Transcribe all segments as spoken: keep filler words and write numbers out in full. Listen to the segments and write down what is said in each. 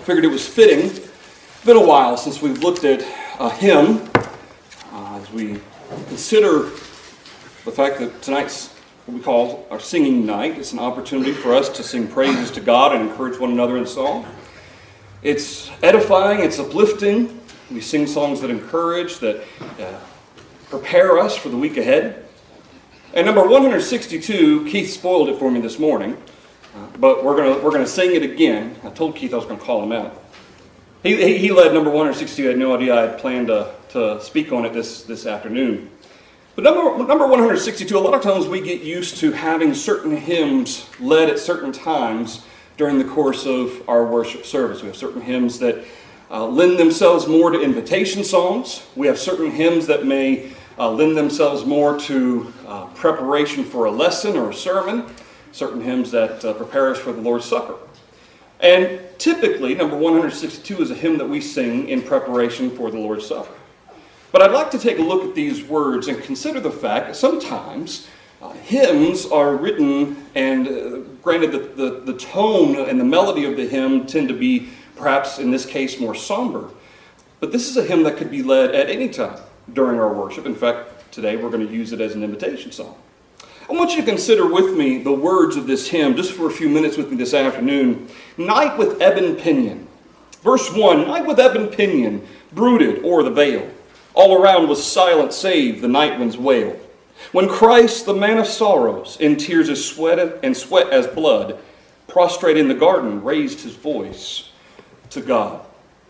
figured it was fitting. It's been a while since we've looked at a hymn uh, as we consider the fact that tonight's what we call our singing night. It's an opportunity for us to sing praises to God and encourage one another in song. It's edifying, it's uplifting. We sing songs that encourage, that uh, prepare us for the week ahead. And number one hundred sixty-two, Keith spoiled it for me this morning, uh, but we're gonna we're gonna sing it again. I told Keith I was gonna call him out. He he, he led number one hundred sixty-two. I had no idea I had planned to to speak on it this this afternoon. But number number one hundred sixty-two. A lot of times we get used to having certain hymns led at certain times during the course of our worship service. We have certain hymns that uh, lend themselves more to invitation songs. We have certain hymns that may Uh, lend themselves more to uh, preparation for a lesson or a sermon, certain hymns that uh, prepare us for the Lord's Supper. And typically, number one hundred sixty-two is a hymn that we sing in preparation for the Lord's Supper. But I'd like to take a look at these words and consider the fact that sometimes uh, hymns are written, and uh, granted the, the, the tone and the melody of the hymn tend to be perhaps in this case more somber, but this is a hymn that could be led at any time during our worship. In fact, today we're going to use it as an invitation song. I want you to consider with me the words of this hymn just for a few minutes with me this afternoon. Night with ebon pinion. Verse one, night with ebon pinion, brooded o'er the vale. All around was silent save the night wind's wail. When Christ, the man of sorrows, in tears as sweat and sweat as blood, prostrate in the garden, raised his voice to God.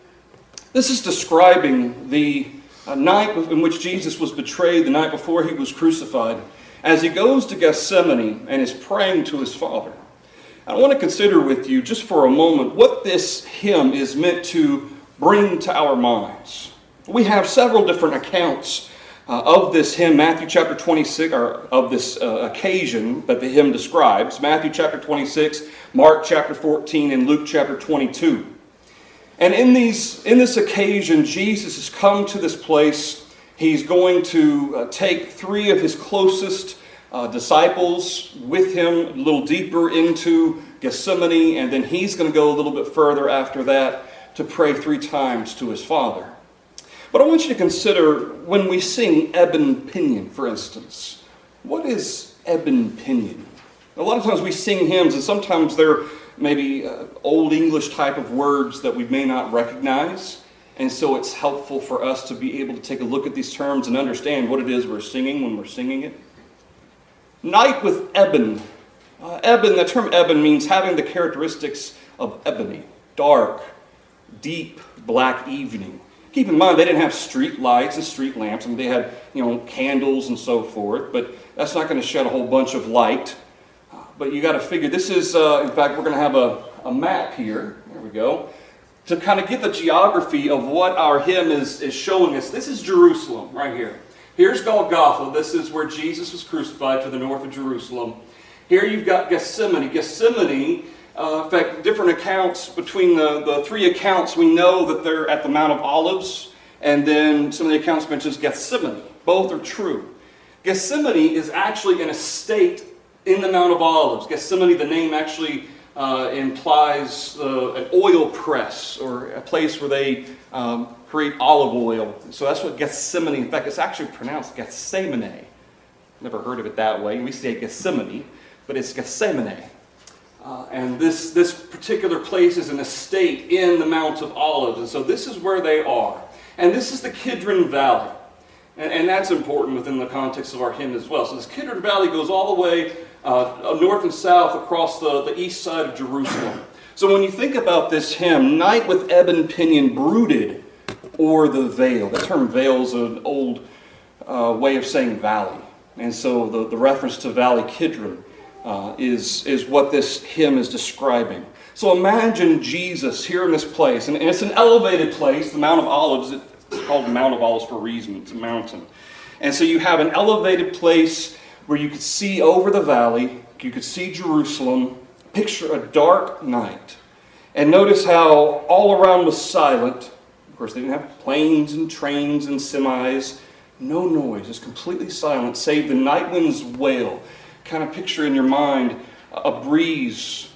This is describing the a night in which Jesus was betrayed, the night before he was crucified, as he goes to Gethsemane and is praying to his Father. I want to consider with you just for a moment what this hymn is meant to bring to our minds. We have several different accounts uh, of this hymn, Matthew chapter twenty-six, or of this uh, occasion that the hymn describes. Matthew chapter twenty-six, Mark chapter fourteen, and Luke chapter twenty-two. And in these, in this occasion, Jesus has come to this place. He's going to uh, take three of his closest uh, disciples with him a little deeper into Gethsemane, and then he's going to go a little bit further after that to pray three times to his Father. But I want you to consider when we sing ebon pinion, for instance. What is ebon pinion? A lot of times we sing hymns, and sometimes they're maybe uh, old English type of words that we may not recognize. And so it's helpful for us to be able to take a look at these terms and understand what it is we're singing when we're singing it. Night with ebon. Uh, ebon, the term ebon means having the characteristics of ebony. Dark, deep, black evening. Keep in mind, they didn't have street lights and street lamps. I mean, they had, you know, candles and so forth. But that's not going to shed a whole bunch of light. But you got to figure, this is, uh, in fact, we're going to have a, a map here. There we go. To kind of get the geography of what our hymn is, is showing us. This is Jerusalem right here. Here's Golgotha. This is where Jesus was crucified to the north of Jerusalem. Here you've got Gethsemane. Gethsemane, uh, in fact, different accounts between the, the three accounts, we know that they're at the Mount of Olives. And then some of the accounts mentions Gethsemane. Both are true. Gethsemane is actually an estate in the Mount of Olives. Gethsemane, the name actually uh, implies uh, an oil press, or a place where they um, create olive oil. So that's what Gethsemane, in fact, it's actually pronounced Gethsemane. Never heard of it that way. We say Gethsemane, but it's Gethsemane. Uh, and this, this particular place is an estate in the Mount of Olives. And so this is where they are. And this is the Kidron Valley. And, and that's important within the context of our hymn as well. So this Kidron Valley goes all the way Uh, north and south across the, the east side of Jerusalem. So when you think about this hymn, night with ebon pinion brooded o'er the vale. The term vale is an old uh, way of saying valley. And so the, the reference to Valley Kidron uh, is, is what this hymn is describing. So imagine Jesus here in this place. And, and it's an elevated place, the Mount of Olives. It's called the Mount of Olives for a reason. It's a mountain. And so you have an elevated place where you could see over the valley, you could see Jerusalem. Picture a dark night. And notice how all around was silent. Of course, they didn't have planes and trains and semis. No noise. It's completely silent, save the night wind's wail. Kind of picture in your mind a breeze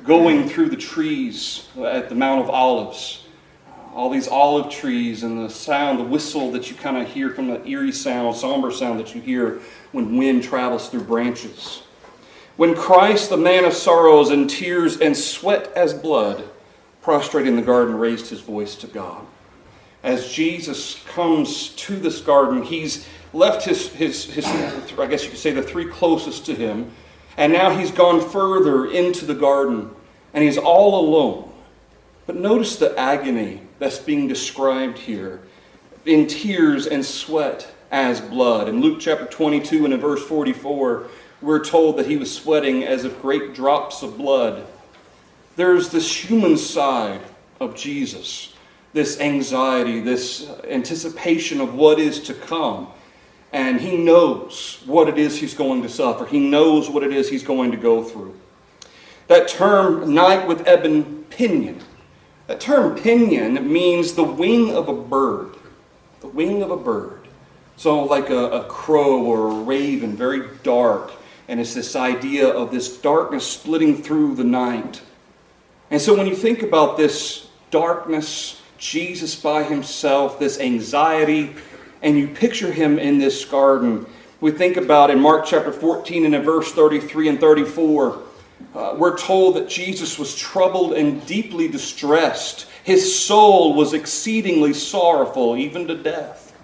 going through the trees at the Mount of Olives. All these olive trees and the sound, the whistle that you kind of hear from the eerie sound, somber sound that you hear when wind travels through branches. When Christ, the man of sorrows and tears and sweat as blood, prostrate in the garden, raised his voice to God. As Jesus comes to this garden, he's left his, his, his, I guess you could say, the three closest to him, and now he's gone further into the garden, and he's all alone. But notice the agony that's being described here, in tears and sweat as blood. In Luke chapter twenty-two and in verse forty-four, we're told that he was sweating as if great drops of blood. There's this human side of Jesus, this anxiety, this anticipation of what is to come. And he knows what it is he's going to suffer. He knows what it is he's going to go through. That term, night with ebon pinion, that term pinion means the wing of a bird. The wing of a bird. So like a, a crow or a raven, very dark. And it's this idea of this darkness splitting through the night. And so when you think about this darkness, Jesus by himself, this anxiety, and you picture him in this garden, we think about in Mark chapter fourteen and in verse thirty-three and thirty-four, uh, we're told that Jesus was troubled and deeply distressed. His soul was exceedingly sorrowful, even to death.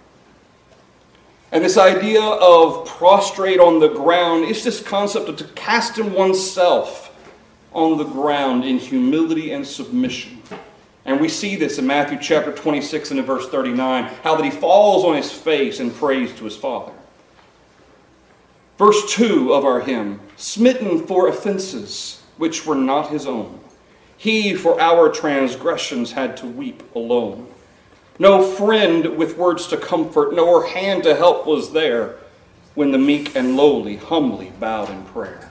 And this idea of prostrate on the ground is this concept of to cast in oneself on the ground in humility and submission. And we see this in Matthew chapter twenty-six and in verse thirty-nine, how that he falls on his face and prays to his Father. Verse two of our hymn, smitten for offenses which were not his own, he for our transgressions had to weep alone. No friend with words to comfort, nor hand to help was there, when the meek and lowly humbly bowed in prayer.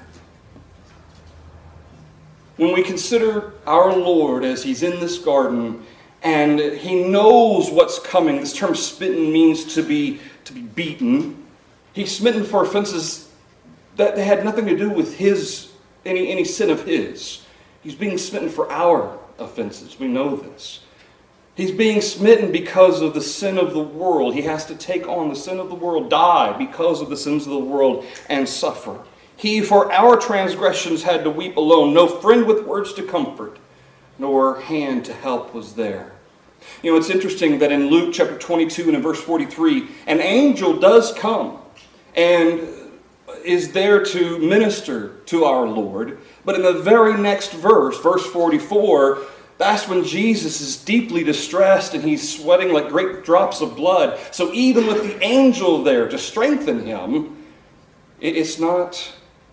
When we consider our Lord as he's in this garden and he knows what's coming, this term smitten means to be, to be beaten. He's smitten for offenses that they had nothing to do with his, any, any sin of his. He's being smitten for our offenses. We know this. He's being smitten because of the sin of the world. He has to take on the sin of the world, die because of the sins of the world, and suffer. He for our transgressions had to weep alone. No friend with words to comfort, nor hand to help was there. You know, it's interesting that in Luke chapter twenty-two and in verse forty-three, an angel does come and is there to minister to our Lord. But in the very next verse, verse forty-four, that's when Jesus is deeply distressed and he's sweating like great drops of blood. So even with the angel there to strengthen him, it's not...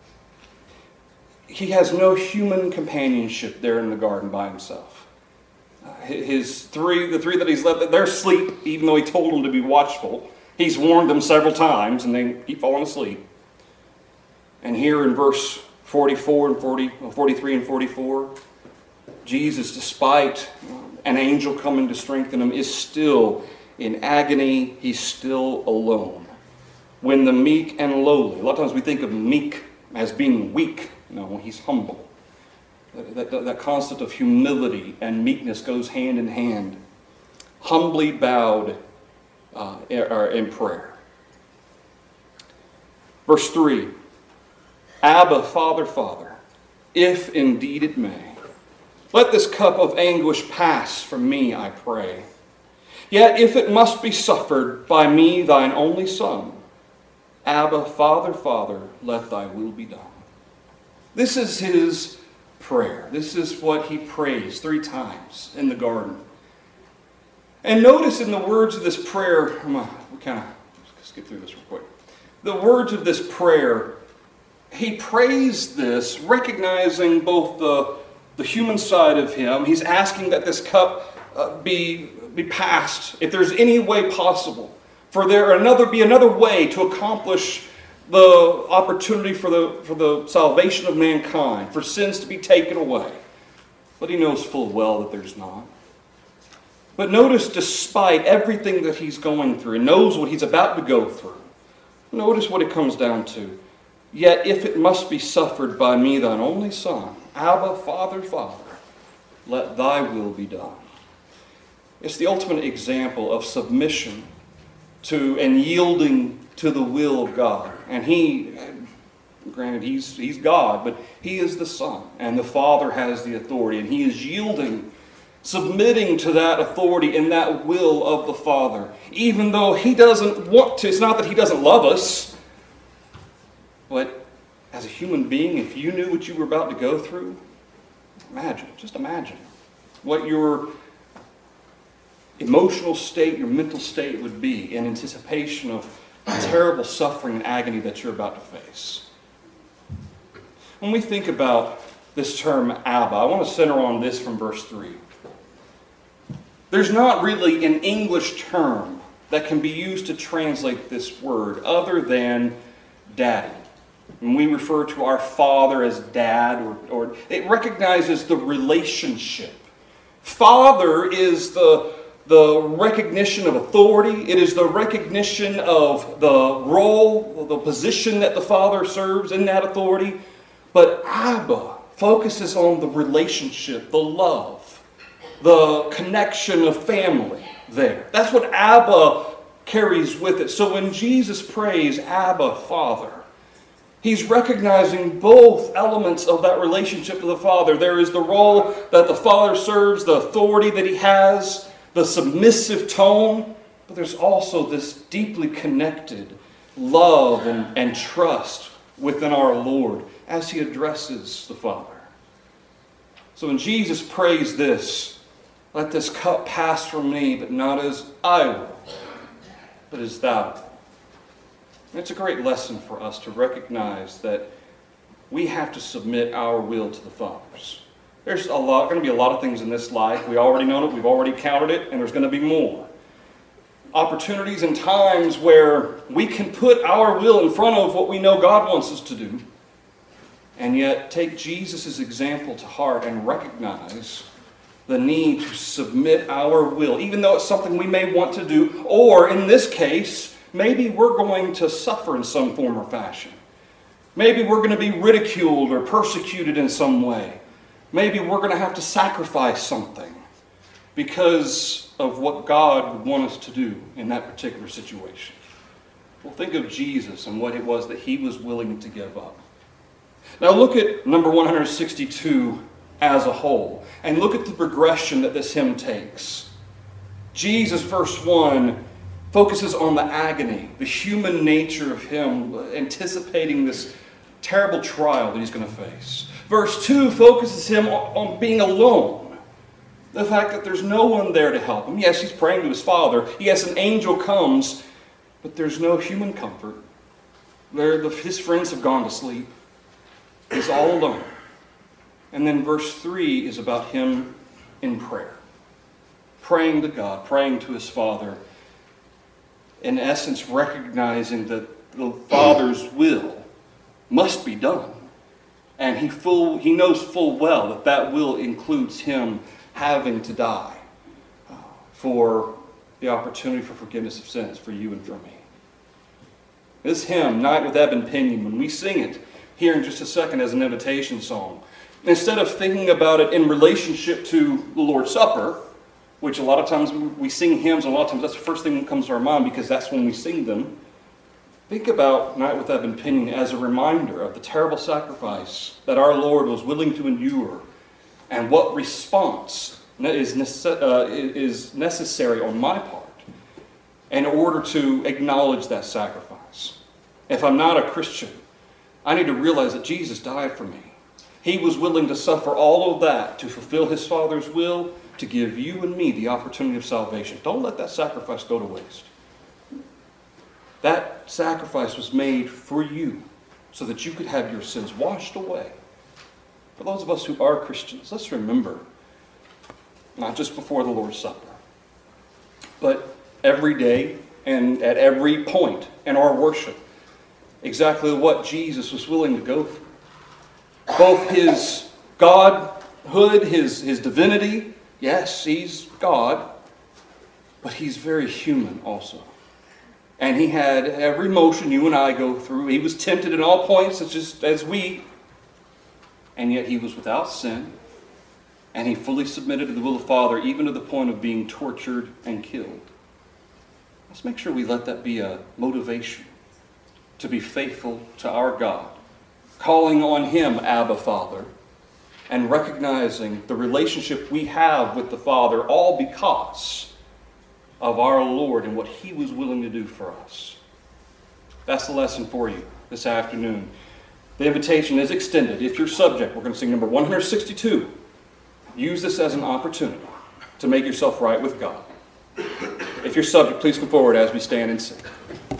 He has no human companionship there in the garden by himself. His three, the three that he's left, they're asleep, even though he told them to be watchful. He's warned them several times, and they keep falling asleep. And here in verse forty-four and forty, forty-three and forty-four, Jesus, despite an angel coming to strengthen him, is still in agony. He's still alone. When the meek and lowly, a lot of times we think of meek as being weak. No, he's humble. That, that, that concept of humility and meekness goes hand in hand. Humbly bowed uh, in prayer. Verse three, Abba, Father, Father, if indeed it may, let this cup of anguish pass from me, I pray. Yet if it must be suffered by me, thine only Son, Abba, Father, Father, let thy will be done. This is his prayer. This is what he prays three times in the garden. And notice in the words of this prayer, I'm gonna, we kind of skip through this real quick. The words of this prayer, he prays this, recognizing both the, the human side of him. He's asking that this cup uh, be, be passed, if there's any way possible. For there another be another way to accomplish the opportunity for the, for the salvation of mankind, for sins to be taken away. But he knows full well that there's not. But notice, despite everything that he's going through, and knows what he's about to go through, notice what it comes down to. Yet if it must be suffered by me, thine only Son, Abba, Father, Father, let thy will be done. It's the ultimate example of submission to and yielding to the will of God. And he, granted, he's, he's God, but he is the Son, and the Father has the authority, and he is yielding, submitting to that authority and that will of the Father. Even though he doesn't want to, it's not that he doesn't love us, but as a human being, if you knew what you were about to go through, imagine, just imagine what your emotional state, your mental state would be in anticipation of terrible suffering and agony that you're about to face. When we think about this term Abba, I want to center on this from verse three. There's not really an English term that can be used to translate this word other than daddy. When we refer to our father as dad, or, or it recognizes the relationship. Father is the, the recognition of authority. It is the recognition of the role, the position that the father serves in that authority. But Abba focuses on the relationship, the love, the connection of family there. That's what Abba carries with it. So when Jesus prays, Abba, Father, he's recognizing both elements of that relationship to the Father. There is the role that the Father serves, the authority that he has, the submissive tone, but there's also this deeply connected love and, and trust within our Lord as he addresses the Father. So when Jesus prays this, let this cup pass from me, but not as I will, but as thou. It's a great lesson for us to recognize that we have to submit our will to the Father's. There's a lot, going to be a lot of things in this life. We already know it, we've already counted it, and there's going to be more. Opportunities and times where we can put our will in front of what we know God wants us to do, and yet take Jesus' example to heart and recognize the need to submit our will, even though it's something we may want to do, or in this case, maybe we're going to suffer in some form or fashion. Maybe we're going to be ridiculed or persecuted in some way. Maybe we're going to have to sacrifice something because of what God would want us to do in that particular situation. Well, think of Jesus and what it was that he was willing to give up. Now look at number one hundred sixty-two as a whole, and look at the progression that this hymn takes. Jesus, verse one, focuses on the agony, the human nature of him, anticipating this terrible trial that he's going to face. Verse two focuses him on being alone. The fact that there's no one there to help him. Yes, he's praying to his Father. Yes, an angel comes, but there's no human comfort. They're, his friends have gone to sleep. He's all alone. And then verse three is about him in prayer. Praying to God, praying to his Father. In essence, recognizing that the Father's will must be done. And he full he knows full well that that will includes him having to die uh, for the opportunity for forgiveness of sins for you and for me. This hymn, Night with Ebb and Pinion, when we sing it here in just a second as an invitation song, instead of thinking about it in relationship to the Lord's Supper, which a lot of times we sing hymns, and a lot of times that's the first thing that comes to our mind because that's when we sing them. Think about Night with Ebb and Pinion as a reminder of the terrible sacrifice that our Lord was willing to endure and what response is, nece- uh, is necessary on my part in order to acknowledge that sacrifice. If I'm not a Christian, I need to realize that Jesus died for me. He was willing to suffer all of that to fulfill his Father's will, to give you and me the opportunity of salvation. Don't let that sacrifice go to waste. That sacrifice was made for you so that you could have your sins washed away. For those of us who are Christians, let's remember, not just before the Lord's Supper, but every day and at every point in our worship, exactly what Jesus was willing to go through. Both his godhood, his, his divinity, yes, he's God, but he's very human also. And he had every motion you and I go through. He was tempted in all points, such as, as we. And yet he was without sin. And he fully submitted to the will of the Father, even to the point of being tortured and killed. Let's make sure we let that be a motivation to be faithful to our God, calling on him, Abba, Father, and recognizing the relationship we have with the Father, all because of our Lord and what he was willing to do for us. That's the lesson for you this afternoon. The invitation is extended. If you're subject, we're going to sing number one sixty-two. Use this as an opportunity to make yourself right with God. If you're subject, please come forward as we stand and sing.